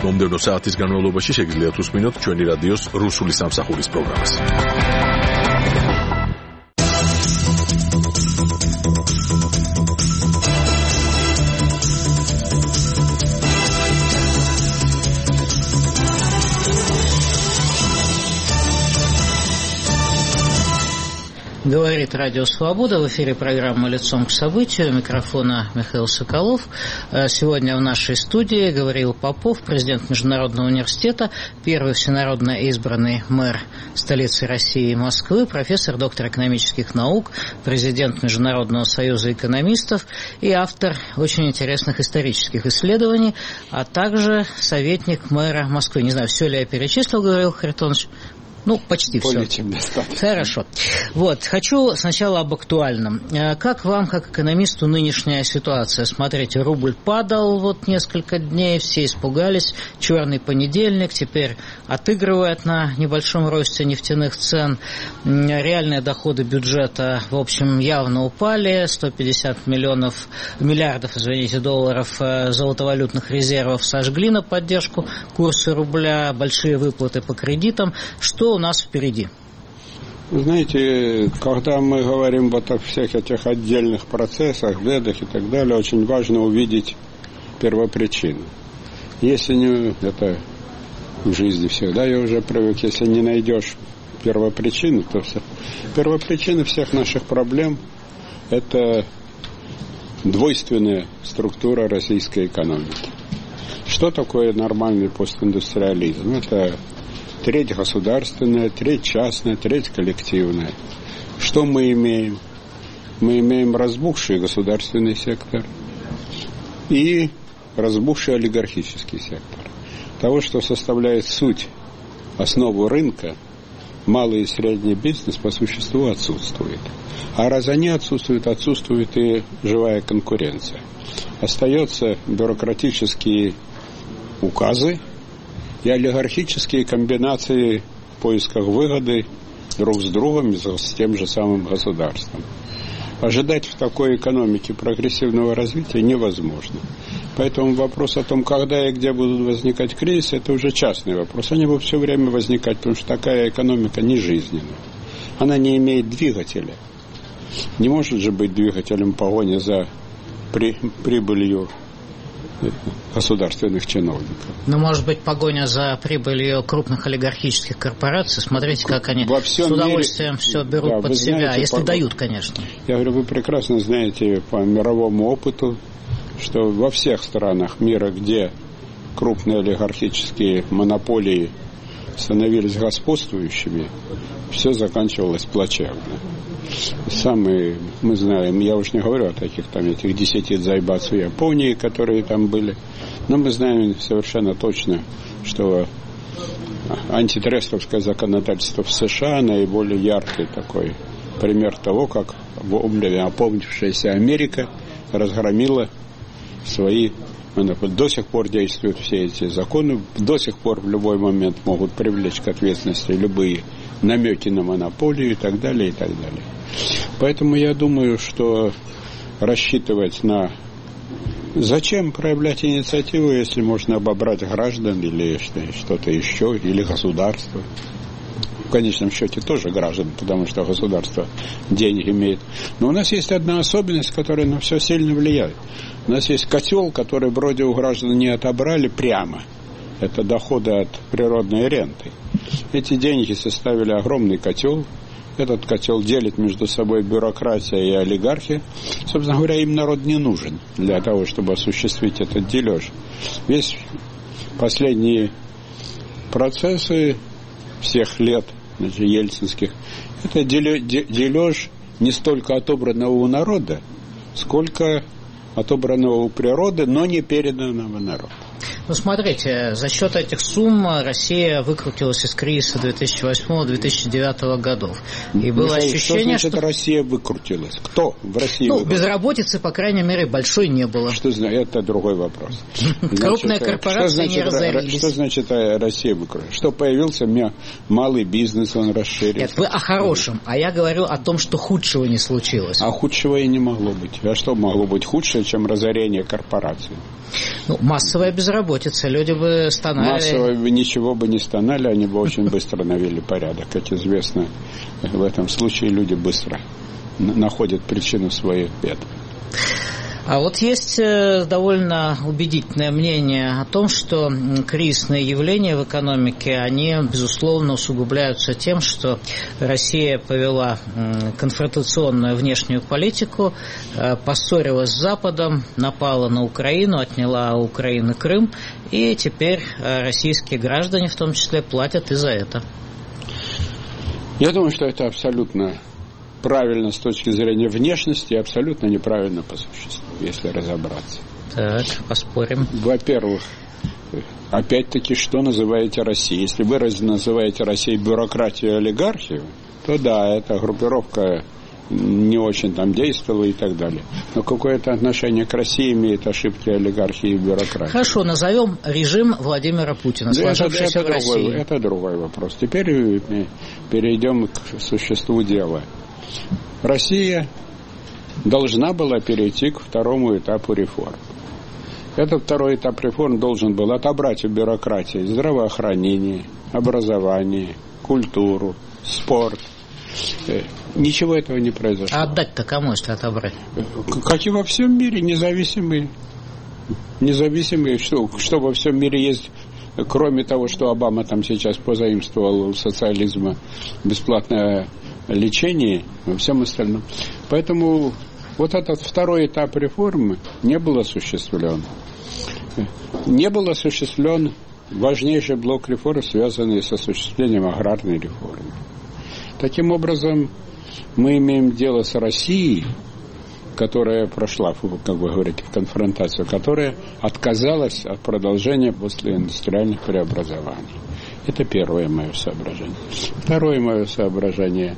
მომდევნო საათის განმავლობაში შეგიძლიათ უსმინოთ ჩვენი რადიოს რუსული სამსახურის პროგრამას. Говорит Радио Свобода. В эфире программа «Лицом к событию». У микрофона Михаил Соколов. Сегодня в нашей студии Гавриил Попов, президент Международного университета, первый всенародно избранный мэр столицы России Москвы, профессор, доктор экономических наук, президент Международного союза экономистов и автор очень интересных исторических исследований, а также советник мэра Москвы. Не знаю, все ли я перечислил, Гавриил Харитонович. Почти все. Хорошо. Хочу сначала об актуальном. Как вам, как экономисту, нынешняя ситуация? Смотрите, рубль падал несколько дней, все испугались. Черный понедельник, теперь отыгрывает на небольшом росте нефтяных цен. Реальные доходы бюджета, в общем, явно упали. 150 миллиардов долларов золотовалютных резервов сожгли на поддержку курса рубля. Большие выплаты по кредитам. Что у нас впереди? Вы знаете, когда мы говорим о всех этих отдельных процессах, бедах и так далее, очень важно увидеть первопричину. Если не это в жизни всегда я уже привык, если не найдешь первопричину, то все. Первопричина всех наших проблем – это двойственная структура российской экономики. Что такое нормальный постиндустриализм? Это треть государственная, треть частная, треть коллективная. Что мы имеем? Мы имеем разбухший государственный сектор и разбухший олигархический сектор. Того, что составляет суть, основу рынка, малый и средний бизнес по существу отсутствует. А раз они отсутствуют, отсутствует и живая конкуренция. Остаются бюрократические указы и олигархические комбинации в поисках выгоды друг с другом и с тем же самым государством. Ожидать в такой экономике прогрессивного развития невозможно. Поэтому вопрос о том, когда и где будут возникать кризисы, это уже частный вопрос. Они будут все время возникать, потому что такая экономика не жизненная. Она не имеет двигателя. Не может же быть двигателем погони за прибылью государственных чиновников. Может быть, погоня за прибылью крупных олигархических корпораций. Смотрите, как они с удовольствием все берут под себя, знаете, если дают, конечно. Я говорю, вы прекрасно знаете по мировому опыту, что во всех странах мира, где крупные олигархические монополии становились господствующими, все заканчивалось плачевно. Мы знаем, я уж не говорю о таких этих 10 дзайбац в Японии, которые там были, но мы знаем совершенно точно, что антитрестовское законодательство в США наиболее яркий такой пример того, как опомнившаяся Америка разгромила свои монополии. До сих пор действуют все эти законы, до сих пор в любой момент могут привлечь к ответственности любые намеки на монополию и так далее, и так далее. Поэтому я думаю, что рассчитывать на... Зачем проявлять инициативу, если можно обобрать граждан или что-то еще, или государство? В конечном счете тоже граждан, потому что государство деньги имеет. Но у нас есть одна особенность, которая на все сильно влияет. У нас есть котел, который вроде у граждан не отобрали прямо. Это доходы от природной ренты. Эти деньги составили огромный котел. Этот котел делит между собой бюрократия и олигархия. Собственно говоря, им народ не нужен для того, чтобы осуществить этот дележ. Весь последние процессы всех лет ельцинских, это дележ не столько отобранного у народа, сколько отобранного у природы, но не переданного народу. Смотрите, за счет этих сумм Россия выкрутилась из кризиса 2008-2009 годов. И было ощущение, что значит Россия выкрутилась? Кто в России выкрутилась? Безработицы, по крайней мере, большой не было. Что значит? Это другой вопрос. Крупные корпорации не разорились. Что значит Россия выкрутилась? Что появился малый бизнес, он расширился. Нет, вы о хорошем, а я говорю о том, что худшего не случилось. А худшего и не могло быть. А что могло быть худшее, чем разорение корпораций? Массовая безработица. безработицы, люди бы стонали. Массово ничего бы не стонали, они бы очень быстро навели порядок. Как известно, в этом случае люди быстро находят причину своих бед. А вот есть довольно убедительное мнение о том, что кризисные явления в экономике, они, безусловно, усугубляются тем, что Россия повела конфронтационную внешнюю политику, поссорилась с Западом, напала на Украину, отняла у Украины Крым, и теперь российские граждане, в том числе, платят и за это. Я думаю, что это абсолютно правильно с точки зрения внешности и абсолютно неправильно по существу, если разобраться. Так, поспорим. Во-первых, опять-таки, что называете Россией? Если вы называете Россией бюрократию и олигархию, то да, эта группировка не очень там действовала и так далее. Но какое-то отношение к России имеет ошибки олигархии и бюрократии. Хорошо, назовем режим Владимира Путина, сложившийся в России. Это другой вопрос. Теперь перейдем к существу дела. Россия должна была перейти к второму этапу реформ. Этот второй этап реформ должен был отобрать у бюрократии здравоохранение, образование, культуру, спорт. Ничего этого не произошло. А отдать-то кому, если отобрать? Как и во всем мире, независимые, что во всем мире есть. Кроме того, что Обама там сейчас позаимствовал у социализма бесплатное лечение, во всем остальном. Поэтому вот этот второй этап реформы не был осуществлен. Не был осуществлен важнейший блок реформ, связанный с осуществлением аграрной реформы. Таким образом, мы имеем дело с Россией, которая прошла, как вы говорите, конфронтацию, которая отказалась от продолжения после индустриальных преобразований. Это первое мое соображение. Второе мое соображение.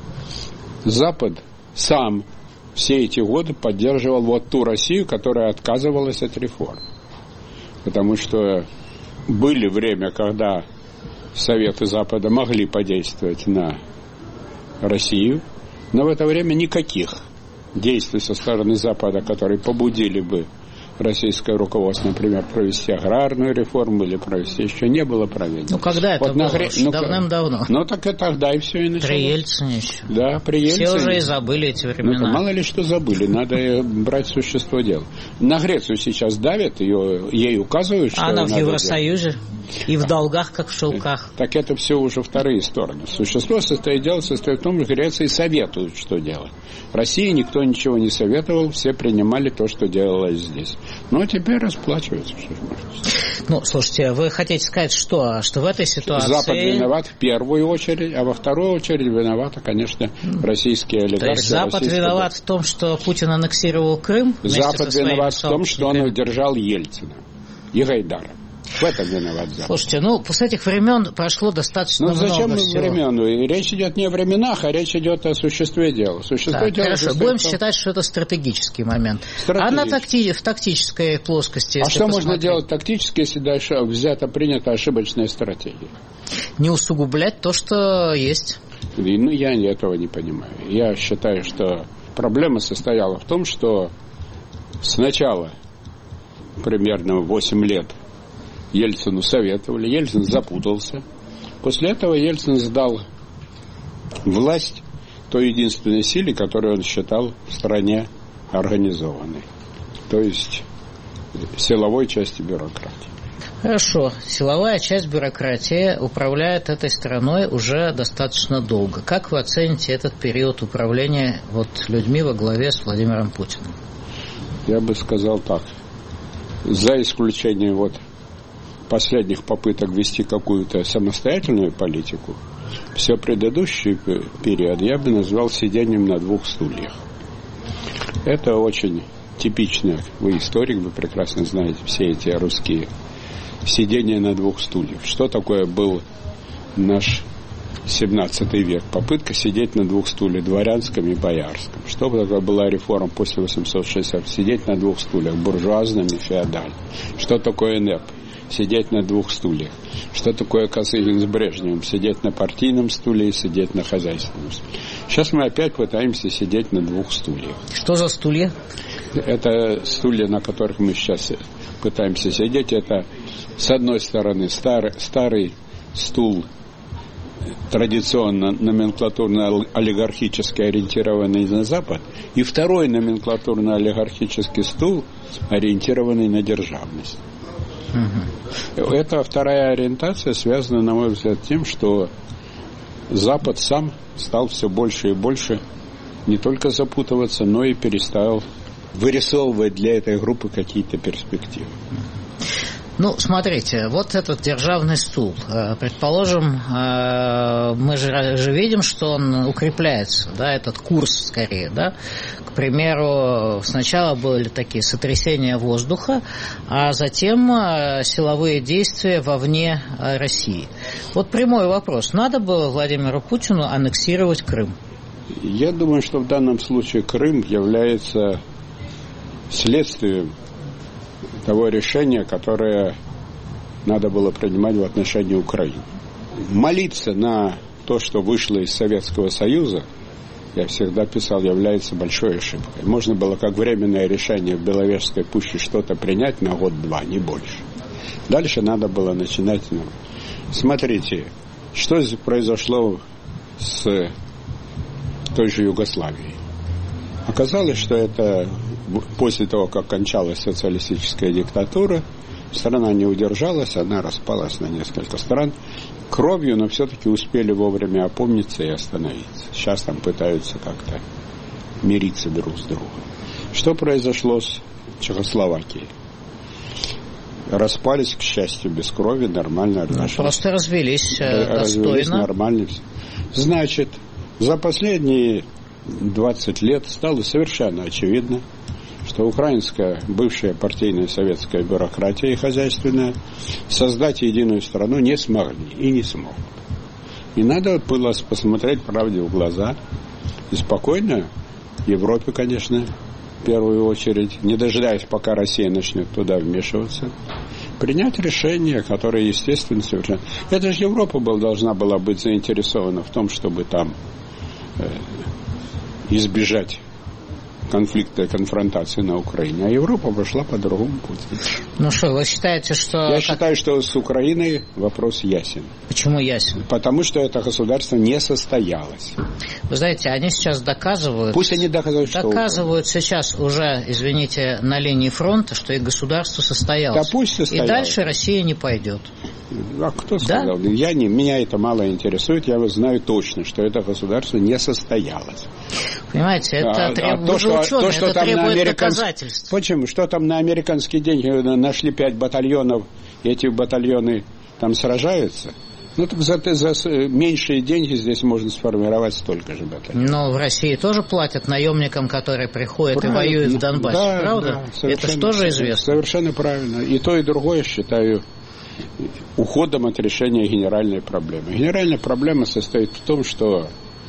Запад сам все эти годы поддерживал вот ту Россию, которая отказывалась от реформ. Потому что были время, когда Советы Запада могли подействовать на Россию, но в это время никаких действий со стороны Запада, которые побудили бы российское руководство, например, провести аграрную реформу или провести еще, не было проведено. Ну, когда это было? Давным-давно. Ну, так и тогда и все и началось. При Ельцине еще. Да, при Ельцине. Все уже и забыли эти времена. Ну, мало ли что забыли, надо брать существо дела. На Грецию сейчас давят, ей указывают, что она в Евросоюзе и в долгах, как в шелках. Так это все уже вторые стороны. Существо состоит в том, что Греции советуют, что делать. России никто ничего не советовал, все принимали то, что делалось здесь. Но теперь расплачиваются. Ну, слушайте, вы хотите сказать, что в этой ситуации... Запад виноват в первую очередь, а во вторую очередь виноваты, конечно, российские олигархи. То есть Запад виноват в том, что Путин аннексировал Крым? Запад виноват в том, что он удержал Ельцина и Гайдара. В этом виноват Запад. Слушайте, с этих времен прошло достаточно много всего. Ну, зачем времен? Речь идет не о временах, а речь идет о существе дела. Хорошо, будем считать, что это стратегический момент. А в тактической плоскости... А что можно делать тактически, если дальше принята ошибочная стратегия? Не усугублять то, что есть. Я этого не понимаю. Я считаю, что проблема состояла в том, что сначала примерно 8 лет Ельцину советовали, Ельцин запутался. После этого Ельцин сдал власть той единственной силе, которую он считал в стране организованной. То есть силовой части бюрократии. Хорошо. Силовая часть бюрократии управляет этой страной уже достаточно долго. Как вы оцените этот период управления людьми во главе с Владимиром Путиным? Я бы сказал так. За исключением последних попыток вести какую-то самостоятельную политику, все предыдущий период я бы назвал сидением на двух стульях. Это очень типично. Вы историк, вы прекрасно знаете все эти русские сидения на двух стульях. Что такое был наш 17 век? Попытка сидеть на двух стульях, дворянском и боярском. Что такое была реформа после 860? Сидеть на двух стульях, буржуазном и феодальном. Что такое НЭП? Сидеть на двух стульях. Что такое Косыгин с Брежневым? Сидеть на партийном стуле и сидеть на хозяйственном стуле. Сейчас мы опять пытаемся сидеть на двух стульях. Что за стулья? Это стулья, на которых мы сейчас пытаемся сидеть, это, с одной стороны, старый стул, традиционно номенклатурно-олигархически ориентированный на Запад, и второй номенклатурно-олигархический стул, ориентированный на державность. Эта вторая ориентация связана, на мой взгляд, тем, что Запад сам стал все больше и больше не только запутываться, но и перестал вырисовывать для этой группы какие-то перспективы. Ну, смотрите, вот этот державный стул, предположим, мы же видим, что он укрепляется, да, этот курс скорее, да. К примеру, сначала были такие сотрясения воздуха, а затем силовые действия вовне России. Вот прямой вопрос, надо было Владимиру Путину аннексировать Крым? Я думаю, что в данном случае Крым является следствием того решения, которое надо было принимать в отношении Украины. Молиться на то, что вышло из Советского Союза, я всегда писал, является большой ошибкой. Можно было как временное решение в Беловежской пуще что-то принять на год-два, не больше. Дальше надо было начинать. Смотрите, что произошло с той же Югославией. Оказалось, что это после того, как кончалась социалистическая диктатура, страна не удержалась, она распалась на несколько стран кровью, но все-таки успели вовремя опомниться и остановиться. Сейчас там пытаются как-то мириться друг с другом. Что произошло с Чехословакией? Распались, к счастью, без крови, нормально. Просто развелись достойно. Нормально. Значит, за последние 20 лет стало совершенно очевидно, что украинская бывшая партийная советская бюрократия и хозяйственная создать единую страну не смогли и не смогут. И надо было посмотреть правде в глаза и спокойно Европе, конечно, в первую очередь, не дожидаясь, пока Россия начнет туда вмешиваться, принять решение, которое, естественно, совершенно... Это же Европа должна была быть заинтересована в том, чтобы там избежать конфликта и конфронтации на Украине. А Европа пошла по другому пути. Ну что, вы считаете, что... Я считаю, что с Украиной вопрос ясен. Почему ясен? Потому что это государство не состоялось. Вы знаете, они сейчас доказывают... Пусть они доказывают, что... Доказывают сейчас уже, извините, на линии фронта, что их государство состоялось. Да пусть состоялось. И дальше Россия не пойдет. А кто сказал? Да? Меня это мало интересует. Я знаю точно, что это государство не состоялось. Понимаете, это требует ученые, это требует доказательств. Почему? Что там на американские деньги нашли 5 батальонов, и эти батальоны там сражаются? Ну, так за меньшие деньги здесь можно сформировать столько же батальонов. Но в России тоже платят наемникам, которые приходят правильно. И воюют в Донбассе, да, правда? Да, это же тоже известно. Совершенно правильно. И то, и другое считаю уходом от решения генеральной проблемы. Генеральная проблема состоит в том, что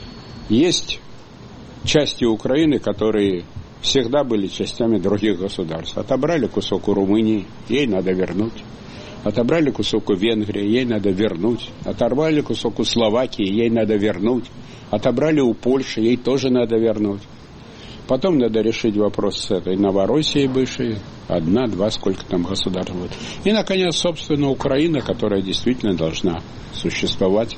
есть части Украины, которые всегда были частями других государств. Отобрали кусок у Румынии, ей надо вернуть. Отобрали кусок у Венгрии, ей надо вернуть. Оторвали кусок у Словакии, ей надо вернуть. Отобрали у Польши, ей тоже надо вернуть. Потом надо решить вопрос с этой Новороссией бывшей. 1, 2, сколько там государств будет. И, наконец, собственно, Украина, которая действительно должна существовать.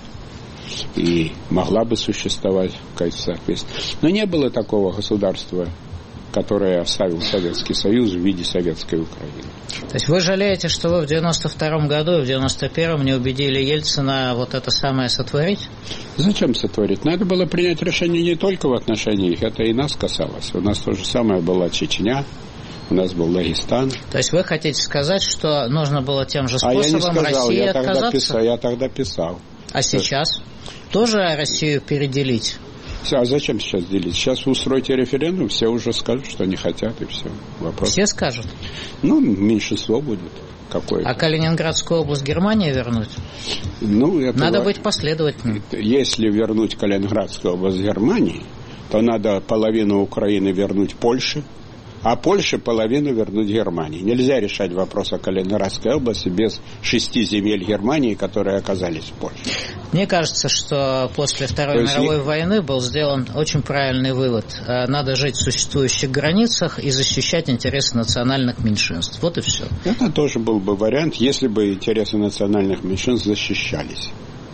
И могла бы существовать в качестве соответствия. Но не было такого государства, которое оставил Советский Союз в виде советской Украины. То есть вы жалеете, что вы в 92-м году и в 91-м не убедили Ельцина вот это самое сотворить? Зачем сотворить? Надо было принять решение не только в отношении их, это и нас касалось. У нас то же самое была Чечня, у нас был Дагестан. То есть вы хотите сказать, что нужно было тем же способом России отказаться? Я тогда писал. А сейчас? Тоже Россию переделить? А зачем сейчас делить? Сейчас устройте референдум, все уже скажут, что не хотят, и все. Вопрос. Все скажут? Ну, меньшинство будет какое-то. А Калининградскую область Германии вернуть? Ну, это надо быть последовательным. Если вернуть Калининградскую область Германии, то надо половину Украины вернуть Польше, а Польше половину вернуть Германии. Нельзя решать вопрос о Калининградской области без 6 земель Германии, которые оказались в Польше. Мне кажется, что после Второй мировой войны был сделан очень правильный вывод. Надо жить в существующих границах и защищать интересы национальных меньшинств. Вот и все. Это тоже был бы вариант, если бы интересы национальных меньшинств защищались.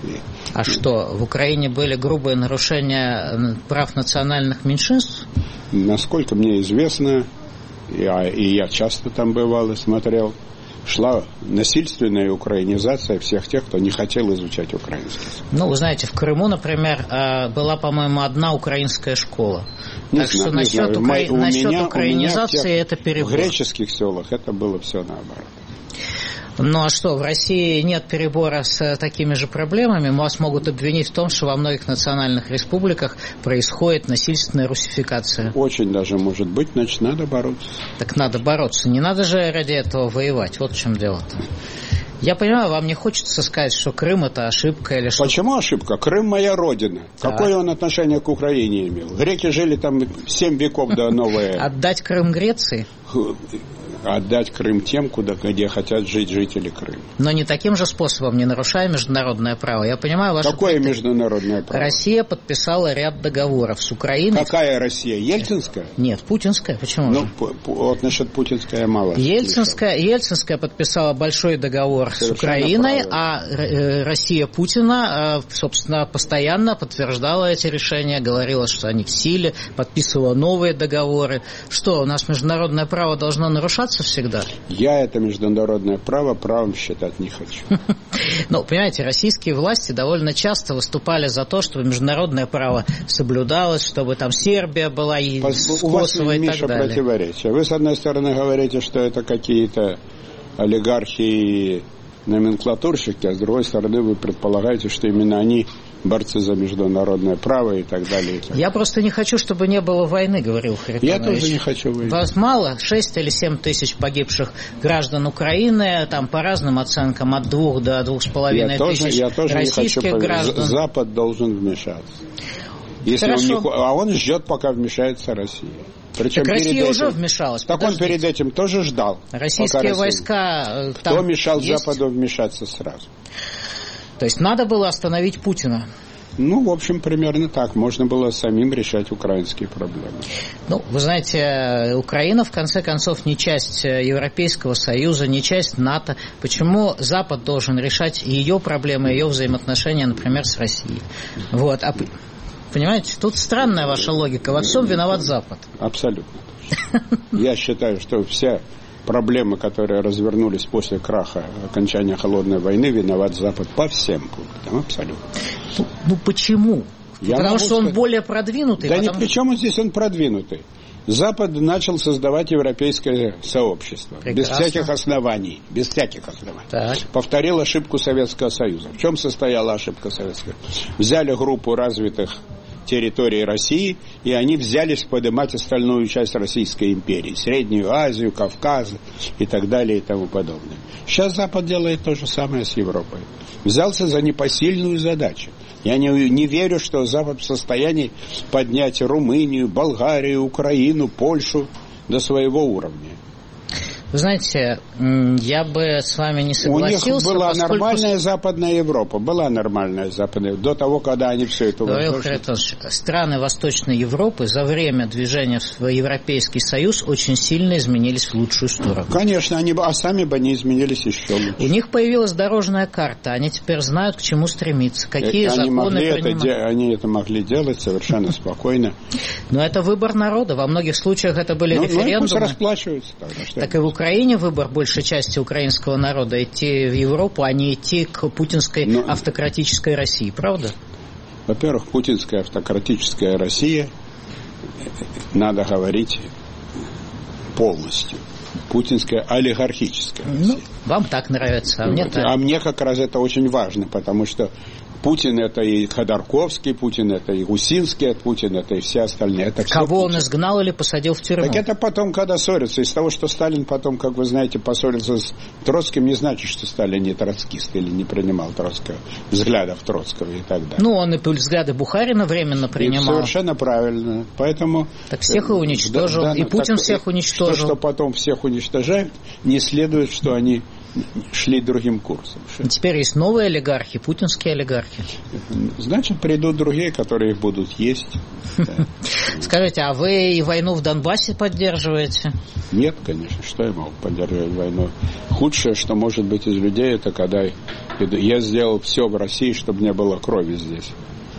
А что, в Украине были грубые нарушения прав национальных меньшинств? Насколько мне известно, и я часто там бывал и смотрел, шла насильственная украинизация всех тех, кто не хотел изучать украинский. Ну, вы знаете, в Крыму, например, была, по-моему, одна украинская школа. Так что насчет украинизации это перебор. В греческих селах это было все наоборот. Ну а что, в России нет перебора с такими же проблемами? Вас могут обвинить в том, что во многих национальных республиках происходит насильственная русификация. Очень даже может быть, значит, надо бороться. Так надо бороться. Не надо же ради этого воевать. Вот в чем дело-то. Я понимаю, вам не хочется сказать, что Крым – это ошибка или что? Почему ошибка? Крым – моя родина. Да. Какое он отношение к Украине имел? Греки жили там 7 веков до новой... Отдать Крым Греции? Отдать Крым тем, где хотят жить жители Крыма. Но не таким же способом, не нарушая международное право. Я понимаю вашу... Какое международное право? Россия подписала ряд договоров с Украиной. Какая Россия? Ельцинская? Нет, путинская. Почему же? Вот насчет путинская мало. Ельцинская подписала большой договор с Украиной, а Россия Путина, собственно, постоянно подтверждала эти решения, говорила, что они в силе, подписывала новые договоры. Что, у нас международное право должно нарушаться всегда? Я это международное право правом считать не хочу. Ну, понимаете, российские власти довольно часто выступали за то, чтобы международное право соблюдалось, чтобы там Сербия была и Косово и так далее. Противоречие. Вы, с одной стороны, говорите, что это какие-то олигархи и номенклатурщики, а с другой стороны, вы предполагаете, что именно они борцы за международное право и так далее. И так далее. Я просто не хочу, чтобы не было войны, говорил Харитонович. Я тоже не хочу войны. Вас мало? 6 или 7 тысяч погибших граждан Украины, там по разным оценкам от 2 до 2,5 тысяч российских граждан. Запад должен вмешаться. Если он ждет, пока вмешается Россия. Причем так Россия уже вмешалась. Так он перед этим тоже ждал. Российские войска... Кто мешал Западу вмешаться сразу? То есть надо было остановить Путина? Ну, в общем, примерно так. Можно было самим решать украинские проблемы. Ну, вы знаете, Украина, в конце концов, не часть Европейского Союза, не часть НАТО. Почему Запад должен решать ее проблемы, ее взаимоотношения, например, с Россией? Вот. Понимаете, тут странная ваша логика. Во всем виноват Запад. Абсолютно. Я считаю, что все проблемы, которые развернулись после краха, окончания холодной войны, виноват Запад по всем пунктам. Абсолютно. Ну почему? Потому что он более продвинутый? Да ни при чем здесь он продвинутый. Запад начал создавать европейское сообщество. Прекрасно. Без всяких оснований. Без всяких оснований. Так. Повторил ошибку Советского Союза. В чем состояла ошибка Советского Союза? Взяли группу развитых территории России, и они взялись поднимать остальную часть Российской империи. Среднюю Азию, Кавказ и так далее и тому подобное. Сейчас Запад делает то же самое с Европой. Взялся за непосильную задачу. Я не верю, что Запад в состоянии поднять Румынию, Болгарию, Украину, Польшу до своего уровня. Вы знаете, я бы с вами не согласился. У них была нормальная Западная Европа. Была нормальная Западная Европа. До того, когда они все это возложили. Страны Восточной Европы за время движения в Европейский Союз очень сильно изменились в лучшую сторону. Конечно, они сами бы не изменились еще лучше. У них появилась дорожная карта. Они теперь знают, к чему стремиться. Какие законы принимать. Они это могли делать совершенно спокойно. Но это выбор народа. Во многих случаях это были референдумы. Ну, пусть расплачиваются тогда. Так и в Украине выбор большей части украинского народа идти в Европу, а не идти к путинской автократической России, правда? Во-первых, путинская автократическая Россия, надо говорить полностью. Путинская олигархическая Россия. Ну, вам так нравится, а мне так. А мне как раз это очень важно, потому что Путин это и Ходорковский, Путин это и Гусинский, Путин это и все остальные. Это кого он изгнал или посадил в тюрьму? Так это потом, когда ссорятся. Из того, что Сталин потом, как вы знаете, поссорился с Троцким, не значит, что Сталин не троцкист или не принимал Троцкого, взглядов Троцкого и так далее. Ну, он и взгляды Бухарина временно принимал. И совершенно правильно. Поэтому... Так всех и уничтожил. Да, и Путин всех уничтожил. Что потом всех уничтожают, не следует, что они шли другим курсом. И теперь есть новые олигархи, путинские олигархи. Значит, придут другие, которые их будут есть. Скажите, а вы и войну в Донбассе поддерживаете? Нет, конечно. Что я могу поддерживать войну? Худшее, что может быть из людей, это когда я сделал все в России, чтобы не было крови здесь.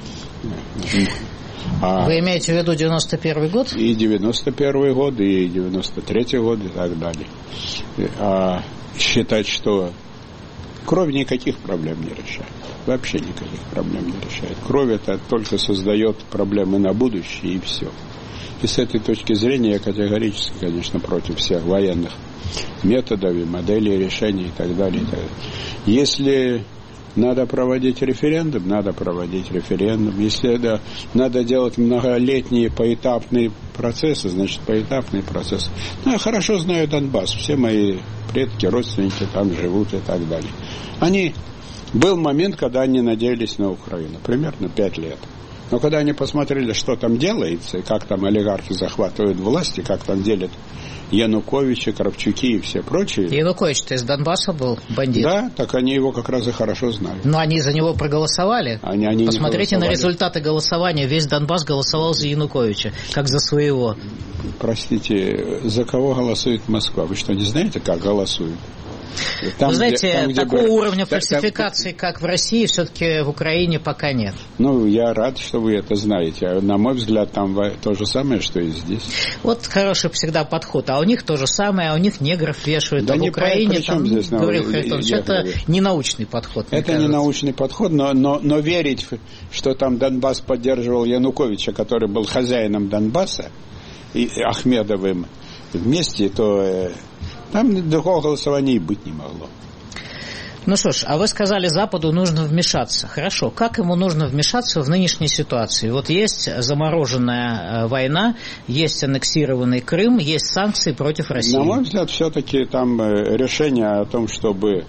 Вы имеете в виду 91-й год? И 91-й год, и 93-й год, и так далее. Считать, что кровь никаких проблем не решает. Вообще никаких проблем не решает. Кровь это только создает проблемы на будущее, и все. И с этой точки зрения я категорически, конечно, против всех военных методов и моделей решений и так далее. И так далее. Если надо проводить референдум, надо проводить референдум. Если надо делать многолетние поэтапные процессы, значит, поэтапный процесс. Ну, я хорошо знаю Донбасс. Все мои предки, родственники там живут и так далее. Был момент, когда они надеялись на Украину. Примерно 5 лет. Но когда они посмотрели, что там делается, и как там олигархи захватывают власть, и как там делят Януковича, Кравчуки и все прочие. Янукович-то из Донбасса был бандит. Да, так они его как раз и хорошо знали. Но они за него проголосовали. Они Посмотрите на результаты голосования. Весь Донбасс голосовал за Януковича, как за своего. Простите, за кого голосует Москва? Вы что, не знаете, как голосуют? Вы знаете, такого уровня фальсификации, как в России, все-таки в Украине пока нет. Ну, я рад, что вы это знаете. На мой взгляд, там то же самое, что и здесь. Вот хороший всегда подход. А у них то же самое, а у них негров вешают. Да, а в Украине, там, говорил Харитонович, это не научный подход. Это не научный подход, но верить, что там Донбасс поддерживал Януковича, который был хозяином Донбасса, и Ахмедовым вместе, то... Там другого голосования и быть не могло. Ну что ж, а вы сказали, Западу нужно вмешаться. Хорошо, как ему нужно вмешаться в нынешней ситуации? Вот есть замороженная война, есть аннексированный Крым, есть санкции против России. На мой взгляд, все-таки там решение о том, чтобы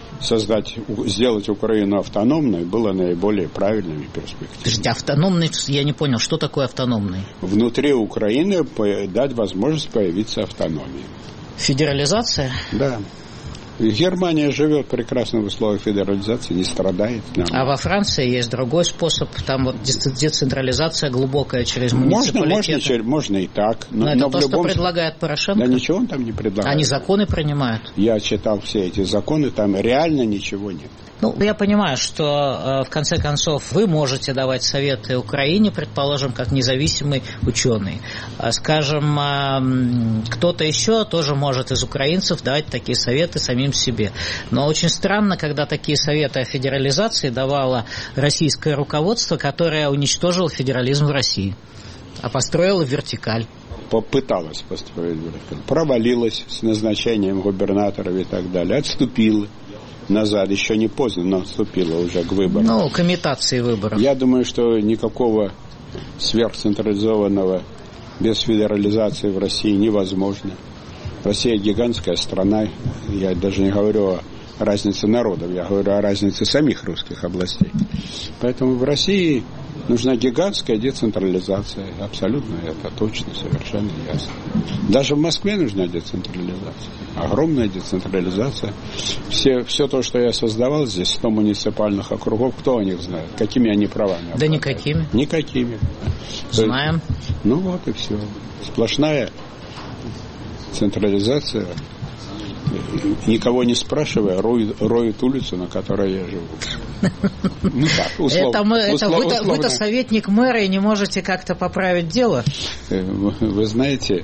сделать Украину автономной, было наиболее правильным и перспективным. Подождите, автономный, я не понял, что такое автономный? Внутри Украины дать возможность появиться автономии. Федерализация? Да. Германия живет прекрасно в условиях федерализации, не страдает. А во Франции есть другой способ, там вот децентрализация глубокая через муниципалитеты. Можно и так. Но это то, что предлагает Порошенко? Да ничего он там не предлагает. Они законы принимают? Я читал все эти законы, там реально ничего нет. Ну, я понимаю, что, в конце концов, вы можете давать советы Украине, предположим, как независимый ученый. Скажем, кто-то еще тоже может из украинцев давать такие советы самим себе. Но очень странно, когда такие советы о федерализации давало российское руководство, которое уничтожило федерализм в России, а построило вертикаль. Попыталась построить вертикаль. Провалилась с назначением губернаторов и так далее. Отступила назад, еще не поздно, но отступила уже к выборам. Ну, к имитации выборов. Я думаю, что никакого сверхцентрализованного без федерализации в России невозможно. Россия гигантская страна, я даже не говорю о разнице народов, я говорю о разнице самих русских областей. Поэтому в России нужна гигантская децентрализация. Абсолютно это точно, совершенно ясно. Даже в Москве нужна децентрализация. Огромная децентрализация. Все то, что я создавал здесь, 100 муниципальных округов, кто о них знает? Какими они правами? Да никакими. Никакими. Знаем. Ну вот и все. Сплошная централизация. Никого не спрашивая, роют улицу, на которой я живу. Ну так, условно. Вы-то советник мэра и не можете как-то поправить дело? Вы знаете,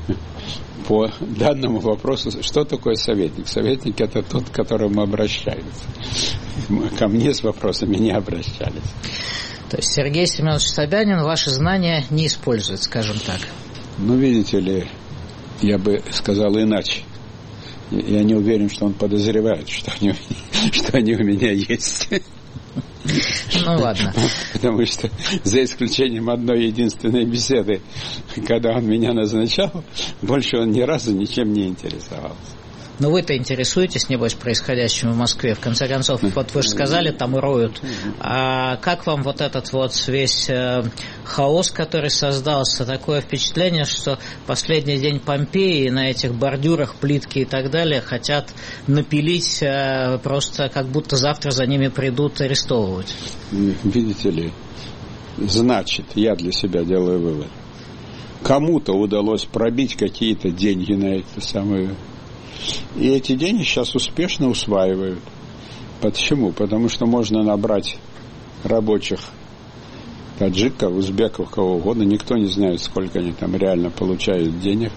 по данному вопросу, что такое советник? Советник – это тот, к которому обращаются. Ко мне с вопросами не обращались. То есть Сергей Семенович Собянин ваши знания не использует, скажем так? Ну, видите ли, я бы сказал иначе. Я не уверен, что он подозревает, что они у меня есть. Ну ладно. Потому что за исключением одной единственной беседы, когда он меня назначал, больше он ни разу ничем не интересовался. Но вы-то интересуетесь, небось, происходящим в Москве? В конце концов, вот вы же сказали, там роют. А как вам вот этот вот весь хаос, который создался? Такое впечатление, что последний день Помпеи на этих бордюрах, плитки и так далее хотят напилить просто, как будто завтра за ними придут арестовывать. Видите ли, значит, я для себя делаю вывод. Кому-то удалось пробить какие-то деньги на эту самую... И эти деньги сейчас успешно усваивают. Почему? Потому что можно набрать рабочих таджиков, узбеков, кого угодно. Никто не знает, сколько они там реально получают денег.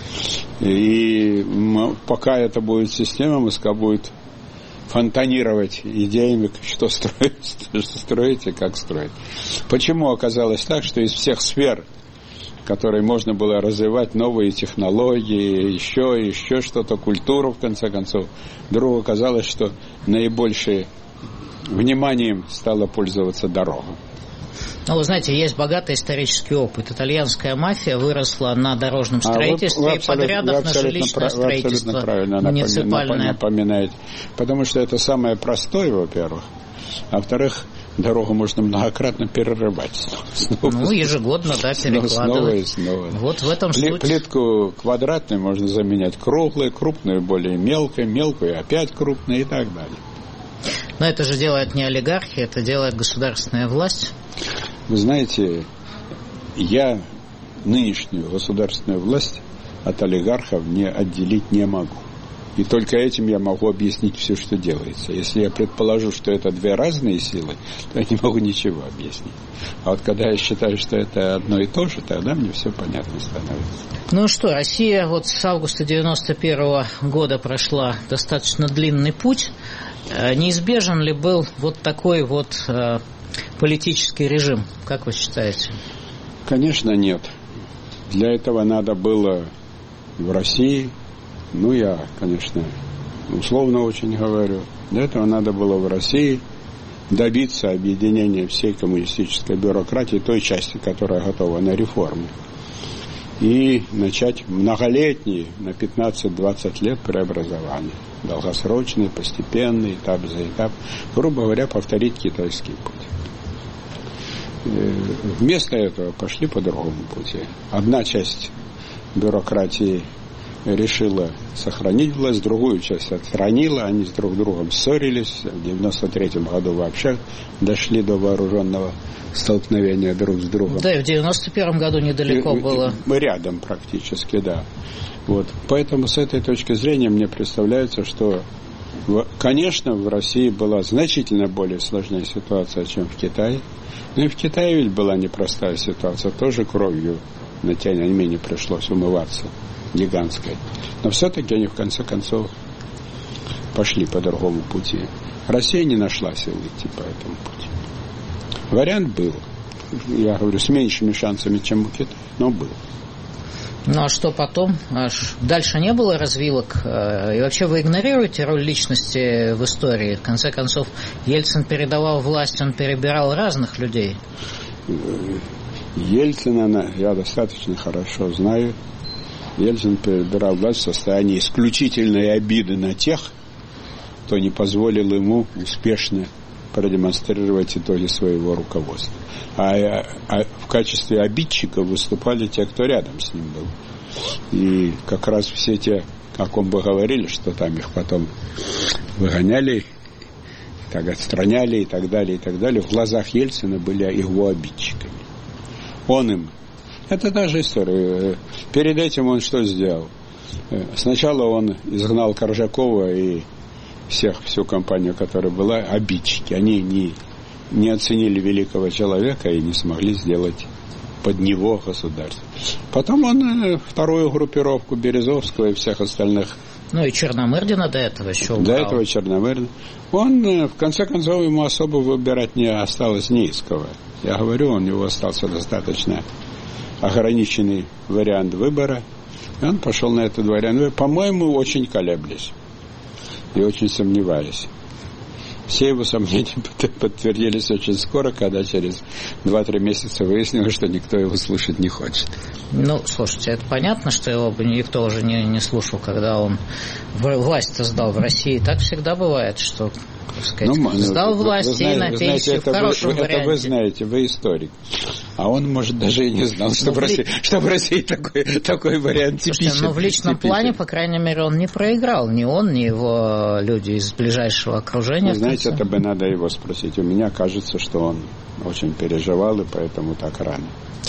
И пока это будет система, Москва будет фонтанировать идеями, что строить и как строить. Почему оказалось так, что из всех сфер, которой можно было развивать новые технологии, еще что-то, культуру, в конце концов, вдруг оказалось, что наибольшее вниманием стало пользоваться дорога. Ну, вы знаете, есть богатый исторический опыт. Итальянская мафия выросла на дорожном строительстве и подрядах на жилищное строительство. Вы абсолютно правильно напоминаете. Потому что это самое простое, во-первых. А во-вторых, дорогу можно многократно перерывать. Ежегодно, да, перекладывать. Снова и снова. Вот в этом случае... Плитку квадратную можно заменять круглой, крупную более мелкой, мелкую опять крупной и так далее. Но это же делает не олигархи, это делает государственная власть. Вы знаете, я нынешнюю государственную власть от олигархов не отделить не могу. И только этим я могу объяснить все, что делается. Если я предположу, что это две разные силы, то я не могу ничего объяснить. А вот когда я считаю, что это одно и то же, тогда мне все понятно становится. Ну что, Россия вот с августа 1991 года прошла достаточно длинный путь. Неизбежен ли был вот такой вот политический режим, как вы считаете? Конечно, нет. Для этого надо было в России... я, конечно, условно очень говорю. Для этого надо было в России добиться объединения всей коммунистической бюрократии, той части, которая готова на реформы. И начать многолетние, на 15-20 лет преобразования. Долгосрочные, постепенные, этап за этап. Грубо говоря, повторить китайский путь. Вместо этого пошли по другому пути. Одна часть бюрократии решила сохранить власть, другую часть отстранила, они с друг другом ссорились. В 1993 году вообще дошли до вооруженного столкновения друг с другом. Да, и в 1991 году недалеко было. Рядом практически, да. Вот. Поэтому с этой точки зрения мне представляется, что, конечно, в России была значительно более сложная ситуация, чем в Китае. Но и в Китае ведь была непростая ситуация, тоже кровью на тем не менее пришлось умываться. Гигантской. Но все-таки они в конце концов пошли по другому пути. Россия не нашла сил идти по этому пути. Вариант был. Я говорю, с меньшими шансами, чем у Китая, но был. Ну а что потом? Дальше не было развилок? И вообще вы игнорируете роль личности в истории? В конце концов, Ельцин передавал власть, он перебирал разных людей. Ельцина я достаточно хорошо знаю. Ельцин перебирал власть в состоянии исключительной обиды на тех, кто не позволил ему успешно продемонстрировать итоги своего руководства. А в качестве обидчиков выступали те, кто рядом с ним был. И как раз все те, о ком бы говорили, что там их потом выгоняли, так отстраняли и так далее, в глазах Ельцина были его обидчиками. Он им... Это та же история. Перед этим он что сделал? Сначала он изгнал Коржакова и всю компанию, которая была, обидчики. Они не оценили великого человека и не смогли сделать под него государство. Потом он вторую группировку Березовского и всех остальных. Ну и Черномырдина до этого еще убрал. До этого Черномырдина. Он, в конце концов, ему особо выбирать не осталось ни из кого. Я говорю, у него остался достаточно ограниченный вариант выбора, и он пошел на этот вариант. По-моему, очень колеблясь и очень сомневаясь. Все его сомнения подтвердились очень скоро, когда через 2-3 месяца выяснилось, что никто его слушать не хочет. Ну, слушайте, это понятно, что его бы никто уже не слушал, когда он власть-то сдал в России. Так всегда бывает, что, так сказать, сдал власть и на пенсию в хорошем варианте. Это вы знаете, вы историк. А он, может, даже и не знал, что в России такой вариант типичен. Слушайте, но в личном плане, по крайней мере, он не проиграл. Ни он, ни его люди из ближайшего окружения. Знаете, это бы надо его спросить. У меня кажется, что он очень переживал, и поэтому так рано.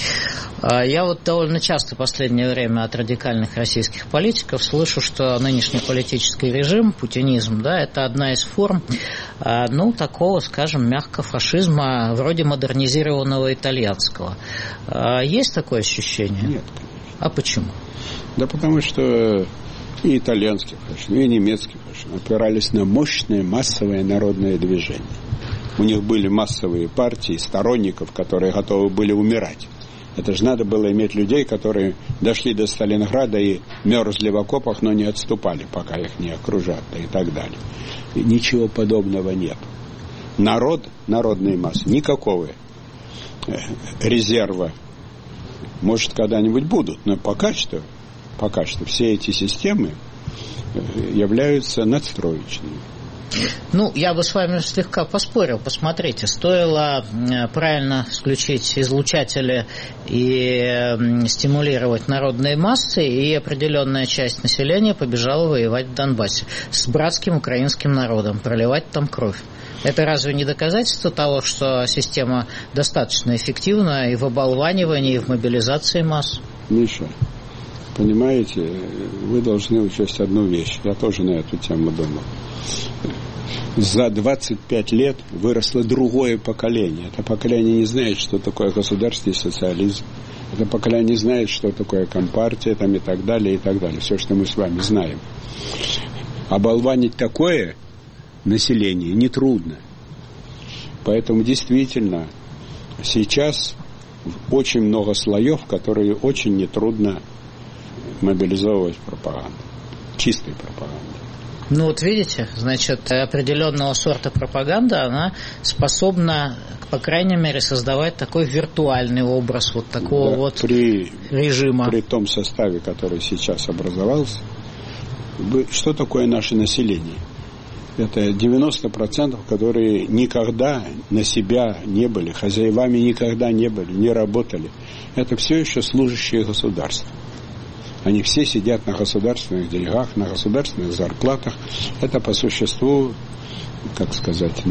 Я вот довольно часто в последнее время от радикальных российских политиков слышу, что нынешний политический режим, путинизм, да, это одна из форм, ну, такого, скажем, мягко фашизма, вроде модернизированного итальянского. Есть такое ощущение? Нет. А почему? Да потому что и итальянский фашизм, и немецкий фашизм опирались на мощное массовое народное движение. У них были массовые партии сторонников, которые готовы были умирать. Это же надо было иметь людей, которые дошли до Сталинграда и мерзли в окопах, но не отступали, пока их не окружат, и так далее. И ничего подобного нет. Народные массы, никакого резерва, может, когда-нибудь будут, но пока что все эти системы являются надстроечными. Ну, я бы с вами слегка поспорил. Посмотрите, стоило правильно включить излучатели и стимулировать народные массы, и определенная часть населения побежала воевать в Донбассе с братским украинским народом, проливать там кровь. Это разве не доказательство того, что система достаточно эффективна и в оболванивании, и в мобилизации масс? Миша, понимаете, вы должны учесть одну вещь. Я тоже на эту тему думал. За 25 лет выросло другое поколение. Это поколение не знает, что такое государственный социализм. Это поколение не знает, что такое компартия там, и так далее, и так далее. Все, что мы с вами знаем. Оболванить такое население нетрудно. Поэтому действительно сейчас очень много слоев, которые очень нетрудно мобилизовывать в пропаганду. Чистой пропаганды. Ну вот видите, значит, определенного сорта пропаганда, она способна, по крайней мере, создавать такой виртуальный образ вот такого вот режима. При том составе, который сейчас образовался, что такое наше население? Это 90%, которые никогда на себя не были, хозяевами никогда не были, не работали. Это все еще служащие государства. Они все сидят на государственных деньгах, на государственных зарплатах. Это по существу, как сказать,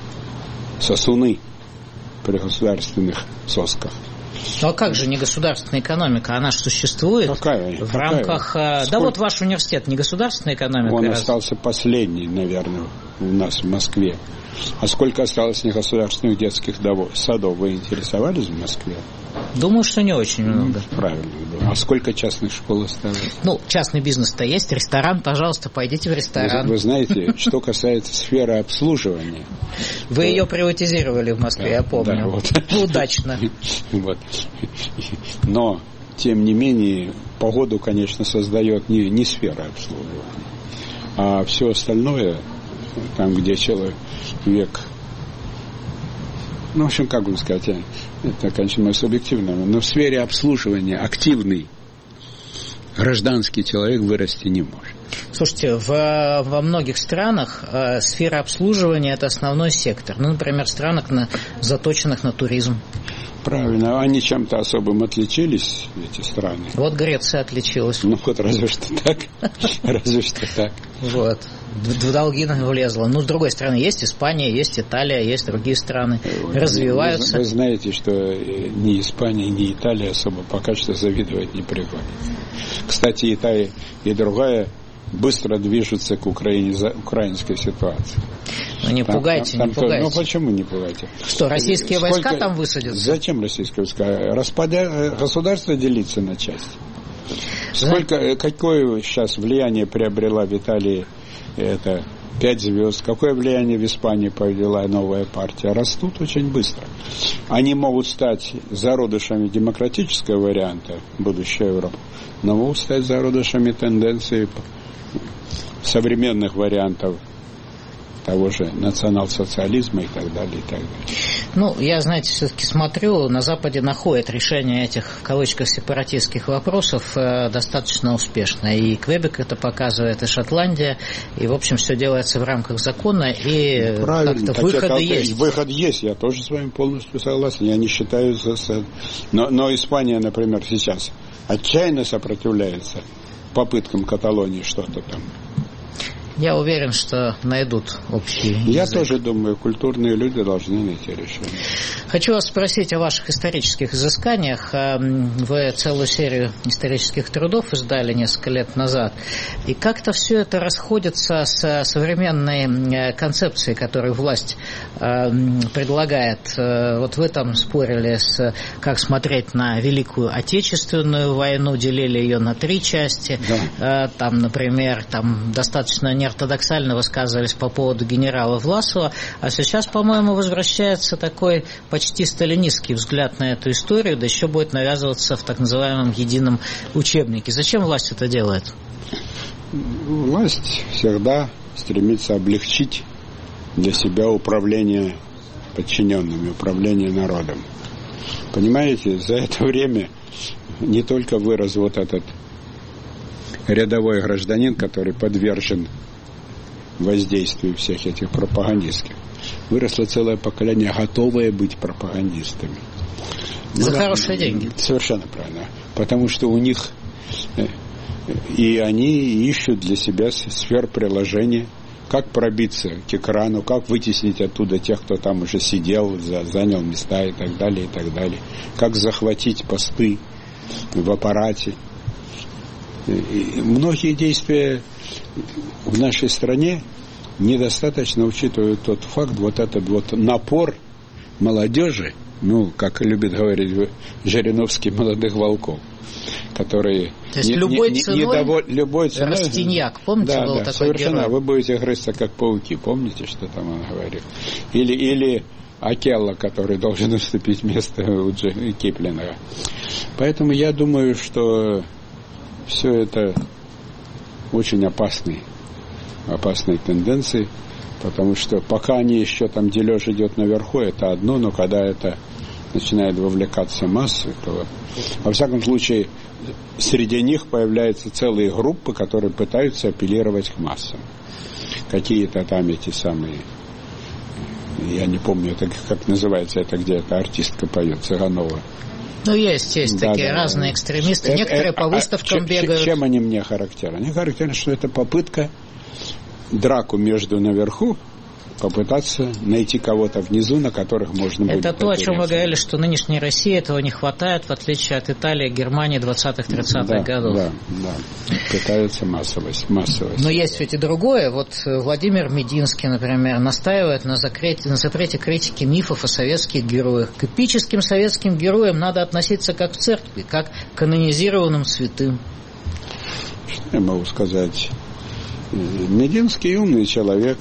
сосуны при государственных сосках. Ну а как же не государственная экономика? Она же существует в рамках... Да вот ваш университет не государственная экономика. Он остался последний, наверное, у нас в Москве. А сколько осталось негосударственных детских садов? Вы интересовались в Москве? Думаю, что не очень много. Правильно. А сколько частных школ осталось? Ну, частный бизнес-то есть. Ресторан, пожалуйста, пойдите в ресторан. Вы знаете, что касается сферы обслуживания. Вы ее приватизировали в Москве, я помню. Да, вот. Удачно. Вот. Но, тем не менее, погоду, конечно, создает не сфера обслуживания, а все остальное, там, где человек... в общем, как бы сказать, это, конечно, мое субъективное, но в сфере обслуживания активный гражданский человек вырасти не может. Слушайте, во многих странах сфера обслуживания – это основной сектор. Ну, например, в странах, заточенных на туризм. Правильно. Они чем-то особым отличились, эти страны? Вот Греция отличилась. Ну, вот разве что так. Разве что так. Вот. В долги влезла. Ну, с другой стороны, есть Испания, есть Италия, есть другие страны. Развиваются. Вы знаете, что ни Испания, ни Италия особо пока что завидовать не приходится. Кстати, и та, и другая быстро движутся к украинской ситуации. Ну, не пугайте, не пугайте. Ну, почему не пугайте? Что, российские войска там высадятся? Зачем российские войска? Государство делится на части. Какое сейчас влияние приобрела в Италии это 5 звезд? Какое влияние в Испании повела новая партия? Растут очень быстро. Они могут стать зародышами демократического варианта будущей Европы, но могут стать зародышами тенденций современных вариантов того же национал-социализма и так далее, и так далее. Ну, я, знаете, все-таки смотрю, на Западе находят решение этих, в кавычках, сепаратистских вопросов достаточно успешно. И Квебек это показывает, и Шотландия, и, в общем, все делается в рамках закона, и как-то выходы есть. Выход есть, я тоже с вами полностью согласен, я не считаю но Испания, например, сейчас отчаянно сопротивляется попыткам Каталонии что-то там. Я уверен, что найдут общий язык. Я тоже думаю, культурные люди должны найти решение. Хочу вас спросить о ваших исторических изысканиях. Вы целую серию исторических трудов издали несколько лет назад. И как-то все это расходится с современной концепцией, которую власть предлагает. Вот вы там спорили, как смотреть на Великую Отечественную войну, делили ее на 3 части. Да. Там, например, достаточно неортодоксально высказывались по поводу генерала Власова, а сейчас, по-моему, возвращается такой почти сталинистский взгляд на эту историю, да еще будет навязываться в так называемом едином учебнике. Зачем власть это делает? Власть всегда стремится облегчить для себя управление подчиненными, управление народом. Понимаете, за это время не только вырос вот этот рядовой гражданин, который подвержен воздействию всех этих пропагандистских. Выросло целое поколение, готовое быть пропагандистами. За хорошие деньги. Совершенно правильно. Потому что у них и они ищут для себя сфер приложения, как пробиться к экрану, как вытеснить оттуда тех, кто там уже сидел, занял места и так далее, и так далее. Как захватить посты в аппарате. И многие действия в нашей стране недостаточно учитывают тот факт, вот этот вот напор молодежи, как любит говорить Жириновский, молодых волков, которые любой ценой Растиньяк, помните, был такой совершенно герой? Вы будете грызться как пауки, помните, что там он говорил? Или Акелла, который должен уступить место у Киплинга. Поэтому я думаю, что все это очень опасные тенденции, потому что пока они еще там дележ идет наверху, это одно, но когда это начинает вовлекаться массы, то, во всяком случае, среди них появляются целые группы, которые пытаются апеллировать к массам. Какие-то там эти самые, я не помню, это как называется, это где эта артистка поет, Цыганова. Есть такие разные экстремисты. Некоторые по выставкам бегают. Чем они мне характерны? Они характерны, что это попытка драку между наверху, попытаться найти кого-то внизу, на которых можно будет. Это то, о чем вы говорили, что нынешней России этого не хватает, в отличие от Италии, Германии 20-30-х годов. Да. Пытаются массовость. Но есть ведь и другое. Вот Владимир Мединский, например, настаивает на запрете критики мифов о советских героях. К эпическим советским героям надо относиться как в церкви, как к канонизированным святым. Что я могу сказать? Мединский умный человек.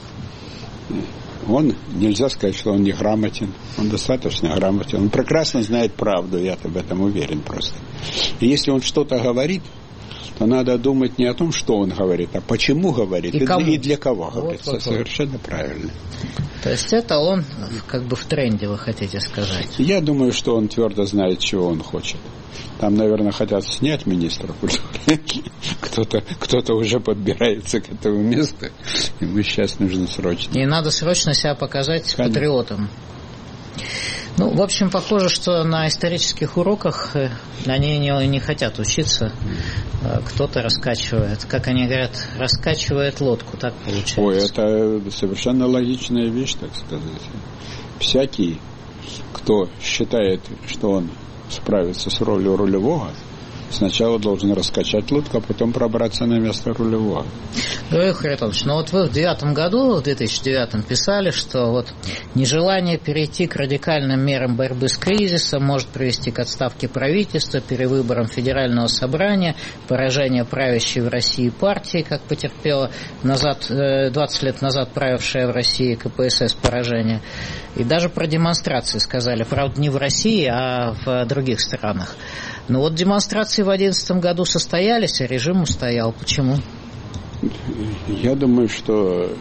Нельзя сказать, что он не грамотен. Он достаточно грамотен. Он прекрасно знает правду, я об этом уверен просто. И если он что-то говорит, то надо думать не о том, что он говорит, а почему говорит и для кого говорит. Совершенно правильно. То есть это он как бы в тренде, вы хотите сказать? Я думаю, что он твердо знает, чего он хочет. Там, наверное, хотят снять министра культуры. Кто-то уже подбирается к этому месту. Ему сейчас нужно срочно. И надо срочно себя показать патриотом. В общем, похоже, что на исторических уроках они не хотят учиться. Кто-то раскачивает, как они говорят, раскачивает лодку, так получается. Это совершенно логичная вещь, так сказать. Всякий, кто считает, что он справится с ролью рулевого, сначала должен раскачать лодку, а потом пробраться на место рулевого. Григорий Харитонович, вы в 2009 писали, что нежелание перейти к радикальным мерам борьбы с кризисом может привести к отставке правительства, перевыборам Федерального собрания, поражению правящей в России партии, как потерпела 20 лет назад правившая в России КПСС поражение. И даже про демонстрации сказали, правда, не в России, а в других странах. Но демонстрации в 2011 году состоялись, а режим устоял. Почему? Я думаю, что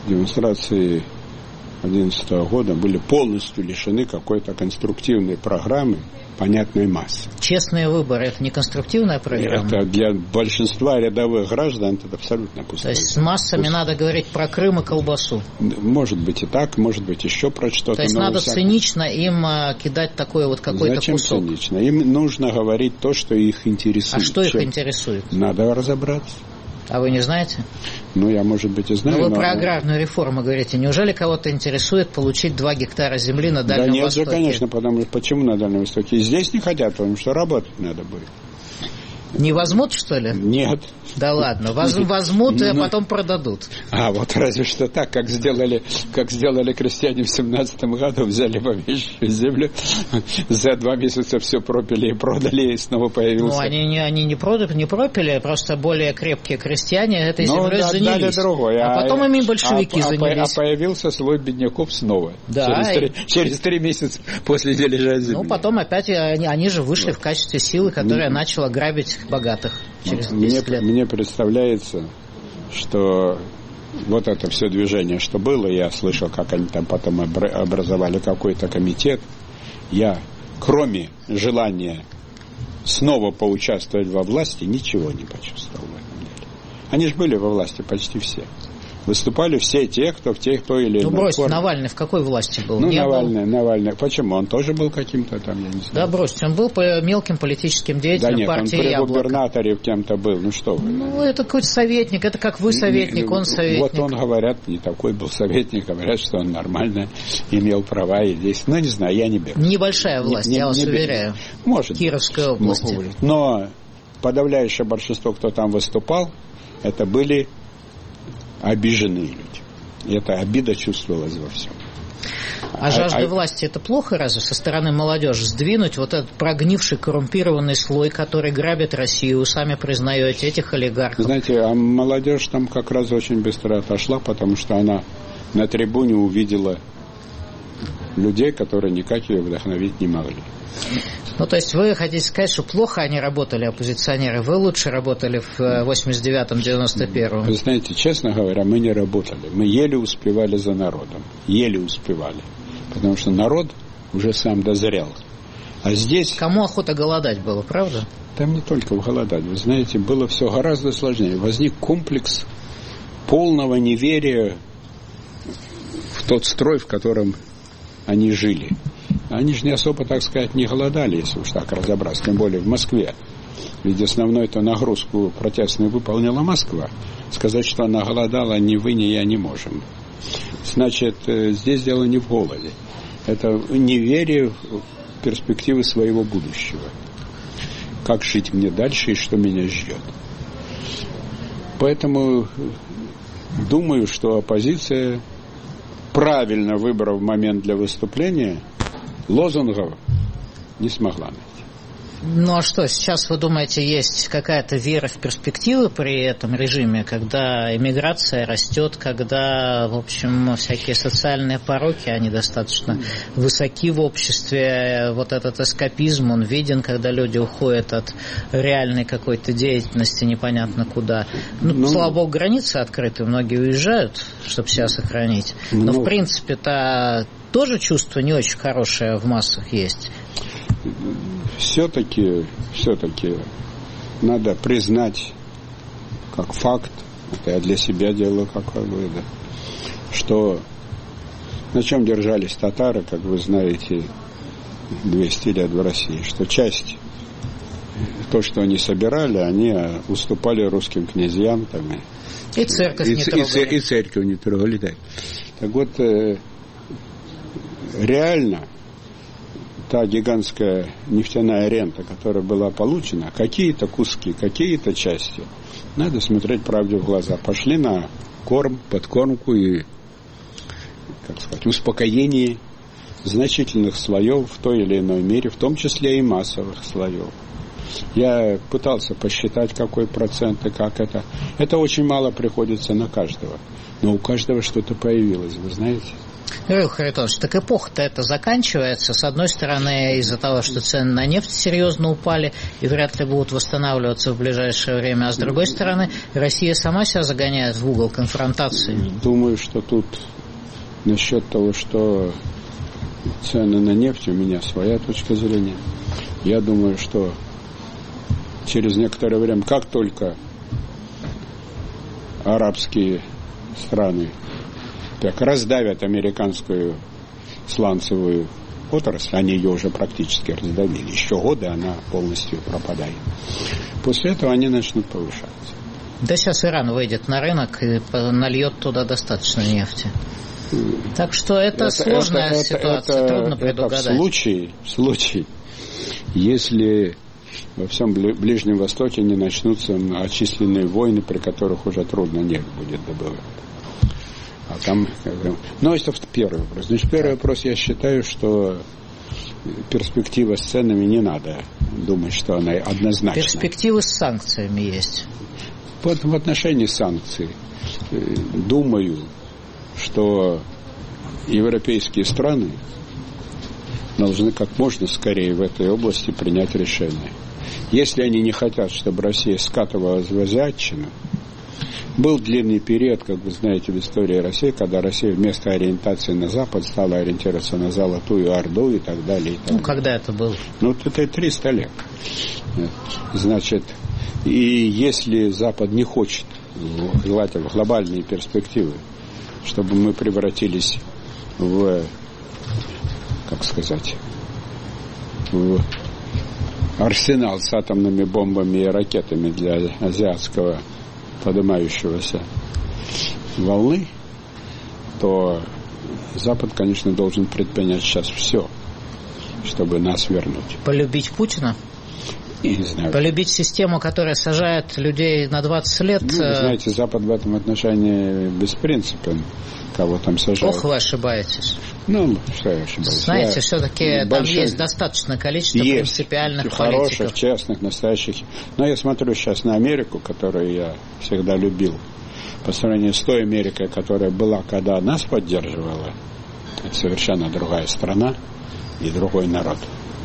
демонстрации 2011 года были полностью лишены какой-то конструктивной программы понятной массы. Честные выборы – это не конструктивная программа? Это для большинства рядовых граждан это абсолютно пустое. То есть с массами надо говорить про Крым и колбасу? Может быть и так, может быть еще про что-то. То есть надо цинично им кидать такой вот какой-то Зачем кусок? Зачем цинично? Им нужно говорить то, что их интересует. А что их интересует? Надо разобраться. А вы не знаете? Ну, я, может быть, и знаю. Но вы про аграрную реформу говорите. Неужели кого-то интересует получить 2 гектара земли на Дальнем Востоке? Да нет же, конечно, потому что почему на Дальнем Востоке? И здесь не хотят, потому что работать надо будет. Не возьмут, что ли? Нет. Да ладно, возьмут, а потом продадут. А вот разве что так, как сделали крестьяне в 17 году, взяли помещичью землю, за 2 месяца все пропили и продали, и снова появился. Ну, они не пропили, просто более крепкие крестьяне этой землей занялись. Другое. А потом ими большевики занялись. А появился слой бедняков снова. Да. Через 3 месяца после дележа земли. Ну, потом опять они же вышли в качестве силы, которая начала грабить богатых через 10 лет. Мне представляется, что вот это все движение, что было, я слышал, как они там потом образовали какой-то комитет. Я, кроме желания снова поучаствовать во власти, ничего не почувствовал в этом деле. Они же были во власти почти все. Выступали все те, кто в той или иной форме. Ну, бросьте, форме. Навальный в какой власти был? Ну, Навальный. Почему? Он тоже был каким-то там, я не знаю. Да, бросьте, он был мелким политическим деятелем партии Яблоко. Да нет, он при губернаторе кем-то был. Ну, что вы. Ну, это какой-то советник, это как вы советник, он советник. Вот он, говорят, не такой был советник, говорят, что он нормально имел права и здесь. Ну, не знаю, я не беру. Небольшая власть, я вас уверяю. Может. Кировской области. Но подавляющее большинство, кто там выступал, это были обиженные люди. И эта обида чувствовалась во всем. А жажда власти – это плохо разве со стороны молодежи? Сдвинуть вот этот прогнивший, коррумпированный слой, который грабит Россию, вы сами признаете, этих олигархов? Знаете, а молодежь там как раз очень быстро отошла, потому что она на трибуне увидела людей, которые никак ее вдохновить не могли. Ну, то есть вы хотите сказать, что плохо они работали, оппозиционеры, вы лучше работали в 89-м, 91-м? Вы знаете, честно говоря, мы не работали. Мы еле успевали за народом. Еле успевали. Потому что народ уже сам дозрел. А здесь... Кому охота голодать было, правда? Там не только голодать. Вы знаете, было все гораздо сложнее. Возник комплекс полного неверия в тот строй, в котором они жили. Они же не особо, так сказать, не голодали, если уж так разобраться, тем более в Москве. Ведь основную-то нагрузку протестную выполнила Москва. Сказать, что она голодала, ни вы, ни я не можем. Значит, здесь дело не в голоде. Это неверие в перспективы своего будущего. Как жить мне дальше и что меня ждет. Поэтому думаю, что оппозиция, правильно выбрав момент для выступления, лозунгов не смогла найти. Ну а что, сейчас, вы думаете, есть какая-то вера в перспективы при этом режиме, когда иммиграция растет, когда, в общем, всякие социальные пороки, они достаточно высоки в обществе, вот этот эскапизм, он виден, когда люди уходят от реальной какой-то деятельности непонятно куда. Ну, слава богу, границы открыты, многие уезжают, чтобы себя сохранить. Но, в принципе-то, тоже чувство не очень хорошее в массах есть. Все-таки надо признать как факт, это я для себя делаю как вывод, что на чем держались татары, как вы знаете, 200 лет в России, что часть, то, что они собирали, они уступали русским князьям. Там, и церковь не трогали. И церковь не трогали, да. Так вот, реально, та гигантская нефтяная рента, которая была получена, какие-то куски, какие-то части, надо смотреть правде в глаза. Пошли на корм, подкормку и, как сказать, успокоение значительных слоев в той или иной мере, в том числе и массовых слоев. Я пытался посчитать, какой процент и как это. Это очень мало приходится на каждого. Но у каждого что-то появилось, вы знаете. Михаил Харитонович, так эпоха-то это заканчивается. С одной стороны, из-за того, что цены на нефть серьезно упали и вряд ли будут восстанавливаться в ближайшее время. А с другой стороны, Россия сама себя загоняет в угол конфронтации. Думаю, что тут насчет того, что цены на нефть, у меня своя точка зрения. Я думаю, что через некоторое время, как только арабские страны так раздавят американскую сланцевую отрасль, они ее уже практически раздавили, еще годы она полностью пропадает. После этого они начнут повышаться. Да сейчас Иран выйдет на рынок и нальет туда достаточно нефти. Так что это сложная ситуация, трудно предугадать. Это в случае, если во всем Ближнем Востоке не начнутся очисленные войны, при которых уже трудно нефть будет добывать. А там, ну, это первый вопрос. Значит, первый вопрос, я считаю, что перспектива с ценами не надо думать, что она однозначна. Перспективы с санкциями есть. Вот в отношении санкций думаю, что европейские страны должны как можно скорее в этой области принять решение. Если они не хотят, чтобы Россия скатывалась в азиатчину, был длинный период, как вы знаете, в истории России, когда Россия вместо ориентации на Запад стала ориентироваться на Золотую Орду и так далее. И так далее. Когда это было? Ну, это 300 лет. Значит, и если Запад не хочет в глобальные перспективы, чтобы мы превратились в, как сказать, в арсенал с атомными бомбами и ракетами для азиатского поднимающегося волны, то Запад, конечно, должен предпринять сейчас все, чтобы нас вернуть. Полюбить Путина? Не знаю. Полюбить систему, которая сажает людей на 20 лет? Ну, вы знаете, Запад в этом отношении беспринципен, кого там сажают. Ох, вы ошибаетесь. Ну, что я ошибаюсь? Знаете, все-таки там есть достаточное количество принципиальных политиков. Хороших, честных, настоящих. Но я смотрю сейчас на Америку, которую я всегда любил, по сравнению с той Америкой, которая была, когда нас поддерживала. Это совершенно другая страна и другой народ.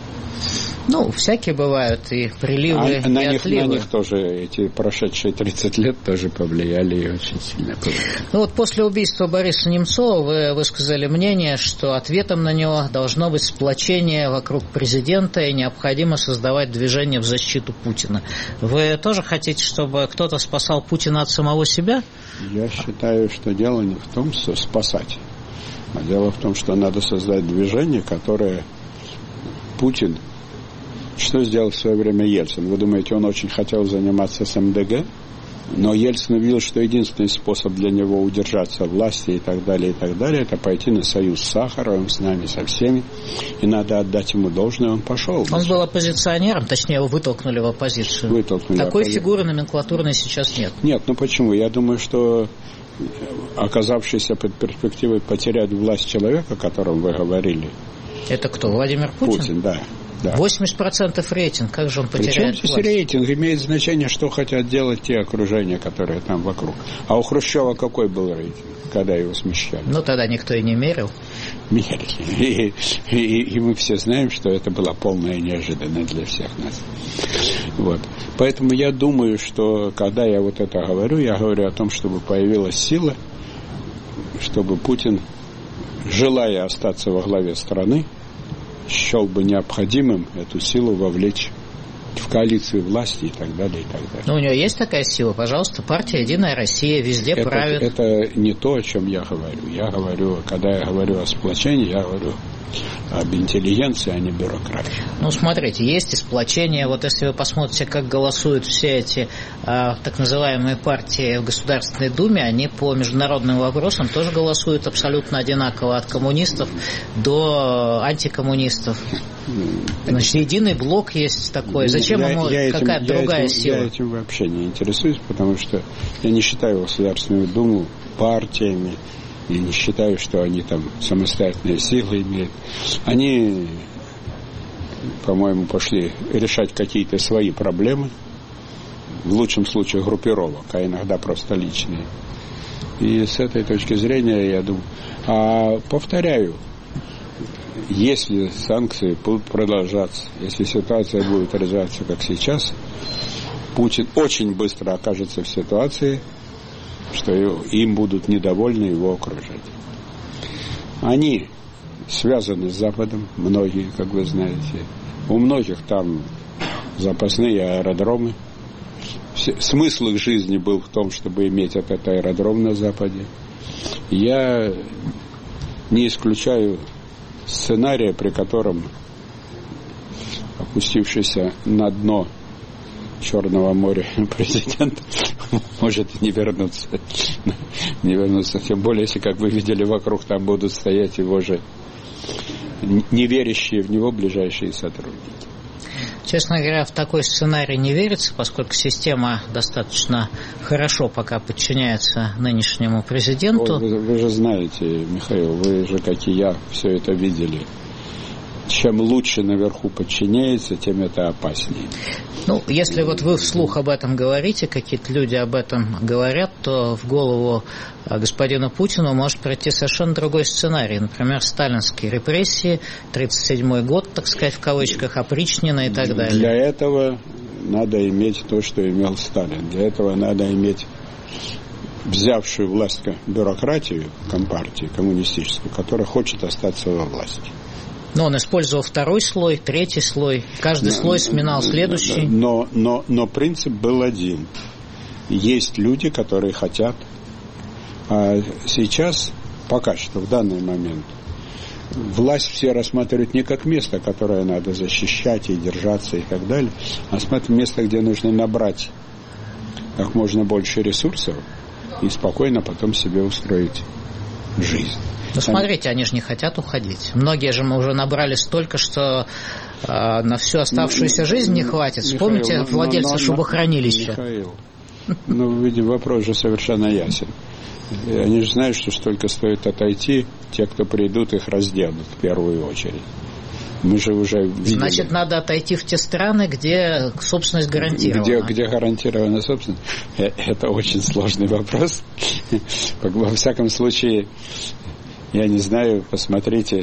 Ну, всякие бывают и приливы, и отливы. На них тоже эти прошедшие 30 лет тоже повлияли и очень сильно повлияли. Ну вот после убийства Бориса Немцова вы высказали мнение, что ответом на него должно быть сплочение вокруг президента и необходимо создавать движение в защиту Путина. Вы тоже хотите, чтобы кто-то спасал Путина от самого себя? Я считаю, что дело не в том, что спасать, а дело в том, что надо создать движение, которое Путин... Что сделал в свое время Ельцин? Вы думаете, он очень хотел заниматься с МДГ? Но Ельцин увидел, что единственный способ для него удержаться в власти и так далее, это пойти на союз с Сахаровым, с нами, со всеми. И надо отдать ему должное, он пошел. Он был оппозиционером, точнее, его вытолкнули в оппозицию. Такой фигуры номенклатурной сейчас нет. Нет, ну почему? Я думаю, что оказавшийся под перспективой потерять власть человека, о котором вы говорили. Это кто, Владимир Путин? Путин, да. Да. 80% рейтинг, как же он потеряет власть? Причем здесь рейтинг? Имеет значение, что хотят делать те окружения, которые там вокруг. А у Хрущева какой был рейтинг, когда его смещали? Ну, тогда никто и не мерил. Мерили. И мы все знаем, что это была полная неожиданность для всех нас. Вот. Поэтому я думаю, что когда я вот это говорю, я говорю о том, чтобы появилась сила, чтобы Путин, желая остаться во главе страны, счел бы необходимым эту силу вовлечь в коалицию власти и так далее, и так далее. Но у него есть такая сила, пожалуйста, партия «Единая Россия» везде правит. Это не то, о чем я говорю. Я говорю, когда я говорю о сплочении, я говорю об интеллигенции, а не бюрократии. Ну, смотрите, есть и сплочение. Вот если вы посмотрите, как голосуют все эти так называемые партии в Государственной Думе, они по международным вопросам тоже голосуют абсолютно одинаково, от коммунистов до антикоммунистов. Значит, единый блок есть такой. Зачем ему какая-то другая сила? Я этим вообще не интересуюсь, потому что я не считаю Государственную Думу партиями. Я не считаю, что они там самостоятельные силы имеют. Они по-моему, пошли решать какие-то свои проблемы, в лучшем случае группировок, а иногда просто личные. И с этой точки зрения, я думаю, повторяю, если санкции будут продолжаться, если ситуация будет развиваться, как сейчас, Путин очень быстро окажется в ситуации, что им будут недовольны его окружать. Они связаны с Западом, многие, как вы знаете. У многих там запасные аэродромы. Смысл их жизни был в том, чтобы иметь этот аэродром на Западе. Я не исключаю сценария, при котором опустившийся на дно Черного моря президент может не вернуться. Не вернуться. Тем более, если, как вы видели, вокруг там будут стоять его же не верящие в него ближайшие сотрудники. Честно говоря, в такой сценарий не верится, поскольку система достаточно хорошо пока подчиняется нынешнему президенту. Вы же знаете, Михаил, вы же, как и я, все это видели. Чем лучше наверху подчиняется, тем это опаснее. Ну, если вот вы вслух об этом говорите, какие-то люди об этом говорят, то в голову господину Путину может прийти совершенно другой сценарий. Например, сталинские репрессии, 1937 год, так сказать, в кавычках, опричнина и так далее. Для этого надо иметь то, что имел Сталин. Для этого надо иметь взявшую власть бюрократию Компартии коммунистическую, которая хочет остаться во власти. Но он использовал второй слой, третий слой, каждый слой сминал следующий. Но принцип был один. Есть люди, которые хотят. А сейчас, пока что, в данный момент, власть все рассматривают не как место, которое надо защищать и держаться и так далее, а смотрят место, где нужно набрать как можно больше ресурсов и спокойно потом себе устроить жизнь. Ну, смотрите, они же не хотят уходить. Многие же мы уже набрали столько, что на всю оставшуюся жизнь не хватит. Вспомните владельца шубохранилища. Михаил, видимо, вопрос же совершенно ясен. Они же знают, что только стоит отойти, те, кто придут, их разделают в первую очередь. Мы же уже видели. Значит, надо отойти в те страны, где собственность гарантирована. Где гарантирована собственность? Это очень сложный вопрос. Во всяком случае, я не знаю, посмотрите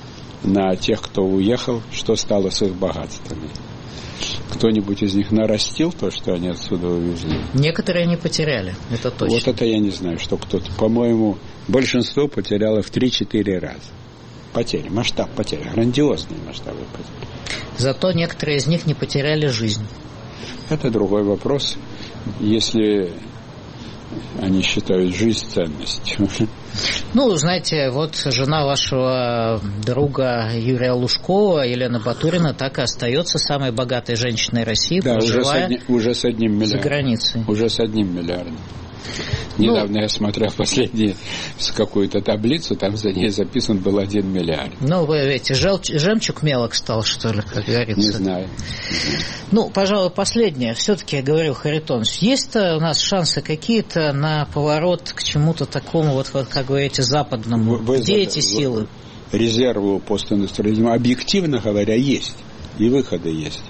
на тех, кто уехал, что стало с их богатствами. Кто-нибудь из них нарастил то, что они отсюда увезли? Некоторые не потеряли, это точно. Вот это я не знаю, что кто-то. По-моему, большинство потеряло в 3-4 раза. Потери, масштаб потерь, грандиозные масштабы потерь. Зато некоторые из них не потеряли жизнь. Это другой вопрос, если они считают жизнь ценностью. Ну, знаете, вот жена вашего друга Юрия Лужкова, Елена Батурина, так и остается самой богатой женщиной России, да, проживая уже с 1 миллиардом. За границей. Уже с 1 миллиардом. Недавно я смотрел последнюю какую-то таблицу, там за ней записан был 1 миллиард. Ну, вы видите, жемчуг мелок стал, что ли, как говорится. Не знаю. Ну, пожалуй, последнее. Все-таки, я говорю, Харитон, есть-то у нас шансы какие-то на поворот к чему-то такому, вот как говорите, западному? Где эти силы? Резервы у постиндустриализма, объективно говоря, есть. И выходы есть.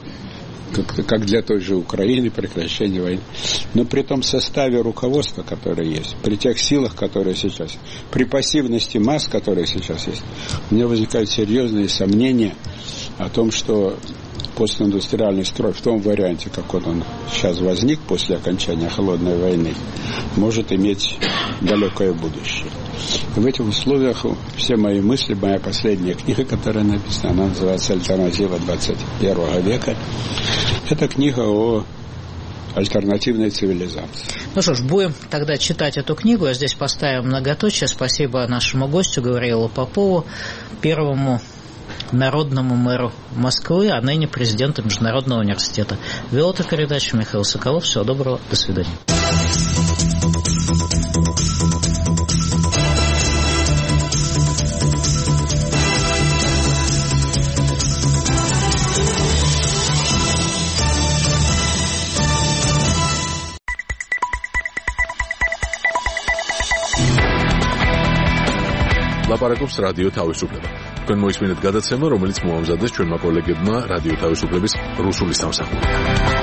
Как для той же Украины, прекращения войны. Но при том составе руководства, которое есть, при тех силах, которые сейчас, при пассивности масс, которые сейчас есть, у меня возникают серьезные сомнения о том, что постиндустриальный строй в том варианте, как он сейчас возник после окончания холодной войны, может иметь далекое будущее. В этих условиях все мои мысли, моя последняя книга, которая написана, она называется «Альтернатива 21 века». Это книга о альтернативной цивилизации. Ну что ж, будем тогда читать эту книгу. Я здесь поставим многоточие. Спасибо нашему гостю Гавриилу Попову, первому народному мэру Москвы, а ныне президенту Международного университета. Вел эту передачу Михаил Соколов. Всего доброго. До свидания. ლაპარაკობს რადიო თავისუფლება. თქვენ მოისმინეთ გადაცემა, რომელიც მოამზადეს ჩვენმა კოლეგებმა რადიო თავისუფლების რუსული სამსახურიდან.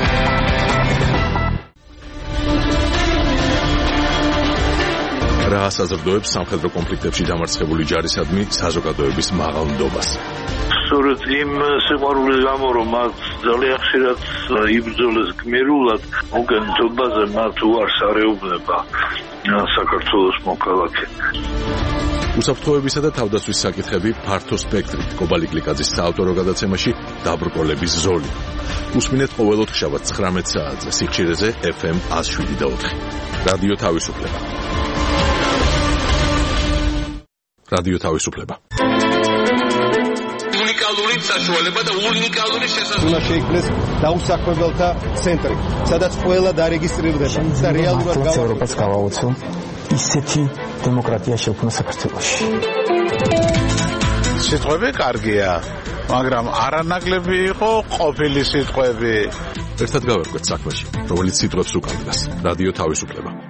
რა საზრდოებს სამხედრო კონფლიქტებში დამარცხებული ჯარისადმი საზოგადოების მაღალ ნდობას. სწორედ იმ სიყვარულის გამო, რომ მათ ძალიან ხშირად იბრძოლეს გმირულად, მოგენთობაზე მათ უარს არეუბნება საქართველოს მოქალაქე. უსაფრთხოებისა და თავდაცვის საკითხები ფართო სპექტრით კობალი გლიკაძის საავტორო გადაცემაში დაბრკოლების ზოლი. უსმინეთ ყოველ ოთხშაბათს 19 საათზე სიხშირეზე FM 107.4. რადიო თავისუფლება. რადიო თავისუფლება. უნიკალური საშუალება და უნიკალური შესაძლებლობა. შეიქმნეს დაუსაქმებელთა ცენტრი, სადაც ყველა დარეგისტრირდება და რეალურად ევროპას გავაუწევ ისეთი დემოკრატია შექმნა საქართველოში. სიტყვები კარგია, მაგრამ არანაკლები იყო ყოფილი სიტყვები. ერთად გავერკვეთ საქმეში, რომელიც სიტყვებს უკავშირდება. რადიო თავისუფლება.